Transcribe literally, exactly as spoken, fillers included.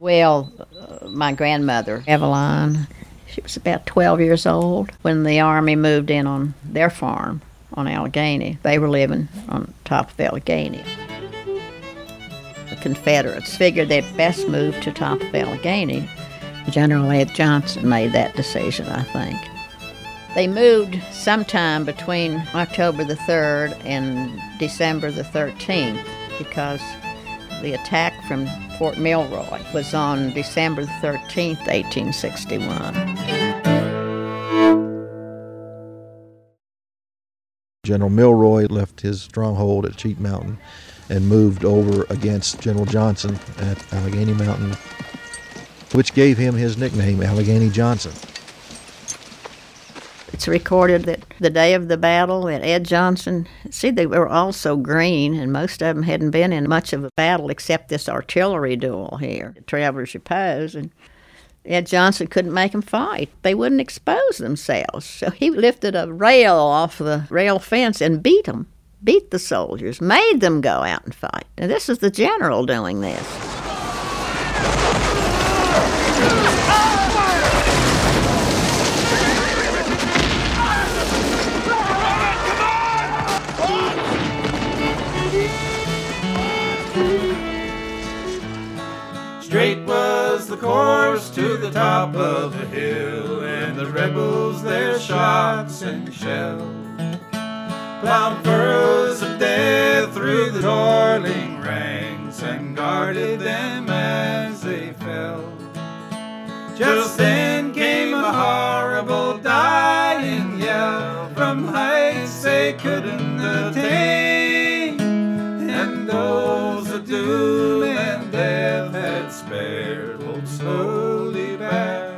Well, uh, my grandmother, Eveline, she was about twelve years old when the Army moved in on their farm on Allegheny. They were living on top of Allegheny. The Confederates figured they'd best move to top of Allegheny. General Ed Johnson made that decision, I think. They moved sometime between October the third and December the thirteenth because the attack from Fort Milroy was on December the thirteenth, eighteen sixty-one. General Milroy left his stronghold at Cheat Mountain and moved over against General Johnson at Allegheny Mountain, which gave him his nickname, Allegheny Johnson. It's recorded that the day of the battle that Ed Johnson, see, they were all so green, and most of them hadn't been in much of a battle except this artillery duel here at Travelers Repose, and Ed Johnson couldn't make them fight. They wouldn't expose themselves. So he lifted a rail off the rail fence and beat them, beat the soldiers, made them go out and fight. And this is the general doing this. Straight was the course to the top of the hill, and the rebels their shots and shells plowed furrows of death through the toiling ranks and guarded them as they fell. Just then came a horrible dying yell from heights they couldn't attain, and those of doom and death had spared rolled slowly back